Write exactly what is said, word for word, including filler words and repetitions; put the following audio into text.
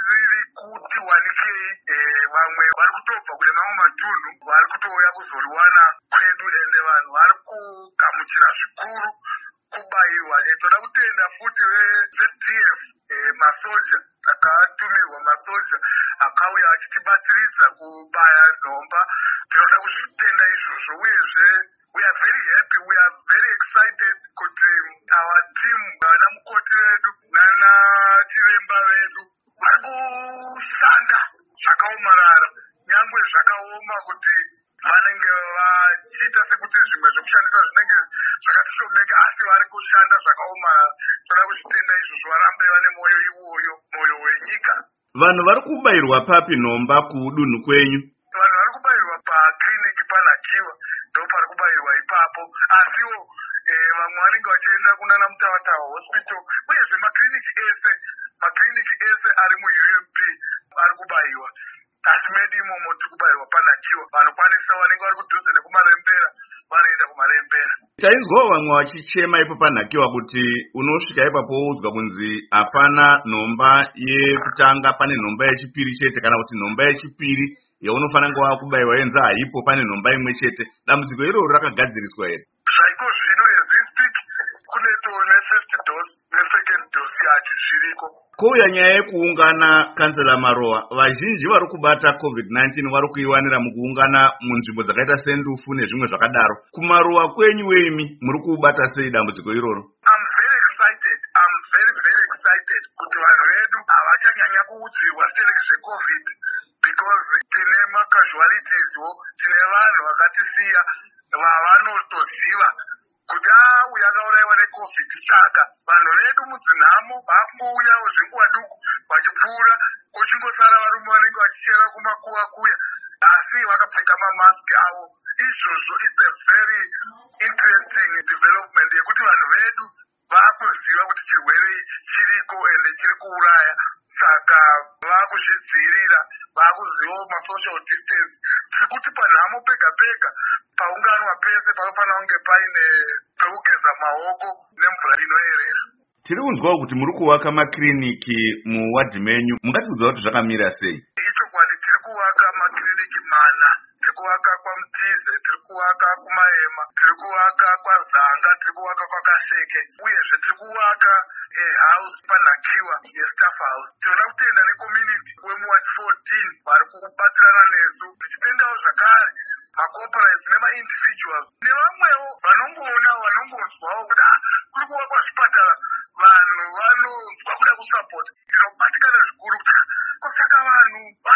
riri kuti wanikei. Vamwe vari kutobva kune mamwe matunhu vari kutouya kuzoriwana kwedu, ende vanhu vari kugamuchira zvikuru kubayiwa. Toda kutenda futi ve-Z D F, masoja akatumirwa, masoja akauya achitibatsiridza kubaya nhomba. Tinoda kuzvitenda izvozvo, uyezve we are very happy, we are very excited kuti our team, vana mukoti vedu nana chiremba vedu vari kushanda zvakaomarara, nyangwe zvakaoma kuti vanenge vachiita sekuti zvimwe zvekushandisa zvinenge zvakatishomeka, asi vari kushanda zvakaomarara. Toda kuzvitenda izvozvo, varambe vane mwoyo iwoyo, mwoyo wenyika. Vanhu vari kubayirwa papi nhomba kudunhu kwenyu? Vanhu vari kubayirwa pakiriniki paNhakiwa, ndo pari kubayirwa ipapo, asiwo vamwe vanenge vachienda kunana Mutavatawa hospital, uyezve makiriniki ese makiriniki ese ari mu-U M P ari kubayiwa. Asi medu imomo tiri kubayirwa paNhakiwa. Vanokwanisa vanenge vari kudhuze nekumarembera vanoenda kumarembera. Tainzwawo vamwe vachichema ipo paNhakiwa kuti unosvika ipapo woudzwa kunzi hapana nhomba yekutanga, pane nhomba yechipiri chete, kana kuti nhomba yechipiri yaunofanira kuva kubayiwa yenza haipo, pane nhomba imwe chete. Dambudziko iroro rakagadziriswa here? Zvaiko zvino as we speak kuneto ne-first dose ne-second dose yacho zviriko. Kouya nyaya yekuungana, kansela Marowa, vazhinji vari kubata covid nineteen vari kuiwanira mukuungana munzvimbo dzakaita sendufu nezvimwe zvakadaro. Kumaruwa kwenyu weimi muri kubata sei dambudziko iroro? I'm very excited. I'm very very excited kuti vanhu vedu havachanyanya kuudzirwa seri zvecovid, because tine macasualties wo, tine vanhu vakatisiya vavanotoziva kuti auya akaurayiwa necovid. Saka vanhu vedu mudzinhamo vakungouyawo zvenguva duku vachipfuura, kuchingosara varume vanenge vachichera kumakuva kuya, asi vakapfeka mamaski avo. Izvozvo is a very interesting development yekuti vanhu vedu vakuziva kuti chirwere ichi chiriko ende chiri kuuraya. Saka vakuzvidzivirira, vakuzivawo masocial distance. Tiri kuti panhamo pega pega, paunganwa pese panofanira kunge paine pekugeza maoko nemvura inoerera. Tiri kunzwawo kuti muri kuvaka makiriniki muwadhi menyu, mungatiudza kuti zvakamira sei? Ichokwadi, tiri kuvaka makiriniki mana. Tiri kuvaka kwaMutize, tiri kuvaka kuMahema, tiri kuvaka kwaZanga, tiri kuvaka kwaKaseke, uyezve tiri kuvaka house paNhakiwa ye-staff house. Tinoda kutenda necommunity wemuward fourteen vari kubatsirana nesu, tichitendawo zvakare macorporates nema-individuals nevamwewo vanongoona vanongonzwawo kuti kuri kuvakwa zvipatara, vanhu vanonzwa kuda kusapota. Ndinobatikana zvikuru kuti kosaka vanhu